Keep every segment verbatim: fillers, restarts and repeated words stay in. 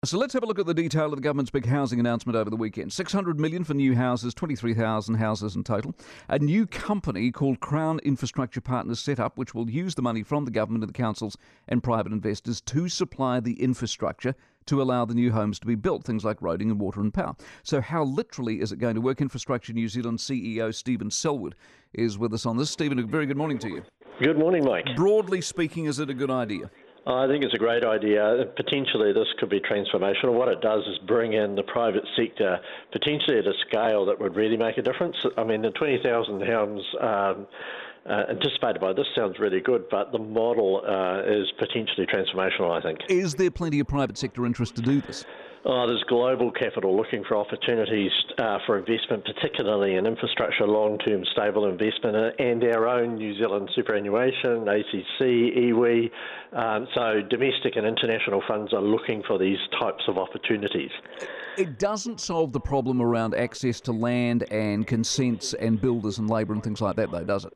So let's have a look at the detail of the government's big housing announcement over the weekend. six hundred million dollars for new houses, twenty-three thousand houses in total. A new company called Crown Infrastructure Partners set up, which will use the money from the government and the councils and private investors to supply the infrastructure to allow the new homes to be built, things like roading and water and power. So how literally is it going to work? Infrastructure New Zealand C E O Stephen Selwood is with us on this. Stephen, a very good morning to you. Good morning, Mike. Broadly speaking, is it a good idea? I think it's a great idea. Potentially this could be transformational. What it does is bring in the private sector, potentially at a scale that would really make a difference. I mean, the twenty thousand homes um, uh, anticipated by this sounds really good, but the model uh, is potentially transformational, I think. Is there plenty of private sector interest to do this? Oh, there's global capital looking for opportunities uh, for investment, particularly in infrastructure, long-term stable investment, and our own New Zealand superannuation, A C C, iwi. Um, so domestic and international funds are looking for these types of opportunities. It doesn't solve the problem around access to land and consents and builders and labour and things like that, though, does it?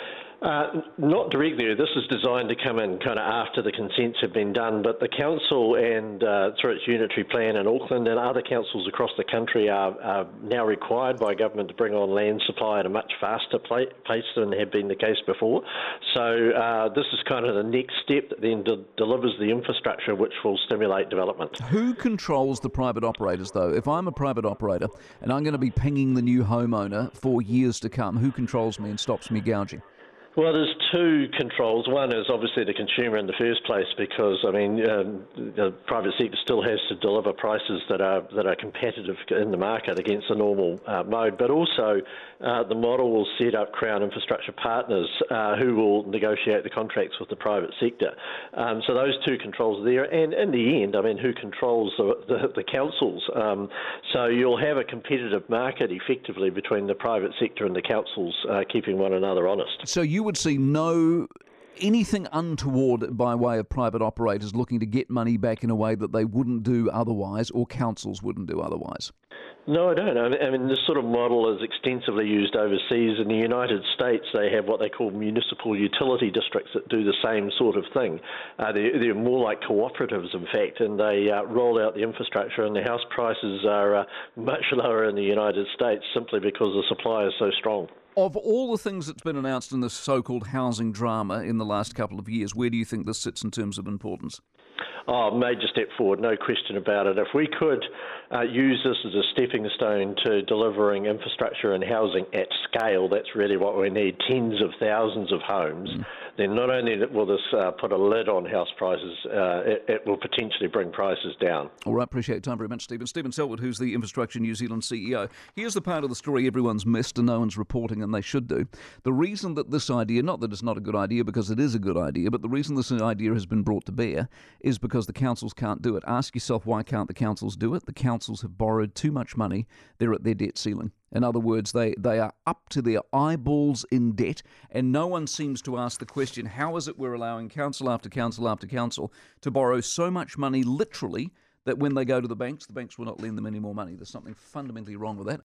Uh, not directly. This is designed to come in kind of after the consents have been done, but the council and uh, through its unitary plan in Auckland and other councils across the country are, are now required by government to bring on land supply at a much faster pace than had been the case before. So uh, this is kind of the next step that then de- delivers the infrastructure which will stimulate development. Who controls the private operators, though? If I'm a private operator and I'm going to be pinging the new homeowner for years to come, who controls me and stops me gouging? Well, there's two controls. One is obviously the consumer in the first place, because I mean um, the private sector still has to deliver prices that are that are competitive in the market against the normal uh, mode. But also, uh, the model will set up Crown Infrastructure Partners uh, who will negotiate the contracts with the private sector. Um, so those two controls are there, and in the end, I mean, who controls the the, the councils? Um, so you'll have a competitive market effectively between the private sector and the councils, uh, keeping one another honest. So you would see no anything untoward by way of private operators looking to get money back in a way that they wouldn't do otherwise, or councils wouldn't do otherwise? No, I don't. I mean, this sort of model is extensively used overseas. In the United States, they have what they call municipal utility districts that do the same sort of thing. Uh, they're, they're more like cooperatives, in fact, and they uh, roll out the infrastructure, and the house prices are uh, much lower in the United States simply because the supply is so strong. Of all the things that's been announced in this so-called housing drama in the last couple of years, where do you think this sits in terms of importance? Oh, major step forward, no question about it. If we could uh, use this as a stepping stone to delivering infrastructure and housing at scale, that's really what we need, tens of thousands of homes, mm. then not only will this uh, put a lid on house prices, uh, it, it will potentially bring prices down. All right, appreciate your time very much, Stephen. Stephen Selwood, who's the Infrastructure New Zealand C E O. Here's the part of the story everyone's missed and no one's reporting, and they should do. The reason that this idea, not that it's not a good idea because it is a good idea, but the reason this idea has been brought to bear is because the councils can't do it. Ask yourself, why can't the councils do it? The councils have borrowed too much money. They're at their debt ceiling. In other words, they, they are up to their eyeballs in debt, and no one seems to ask the question, how is it we're allowing council after council after council to borrow so much money literally that when they go to the banks, the banks will not lend them any more money? There's something fundamentally wrong with that.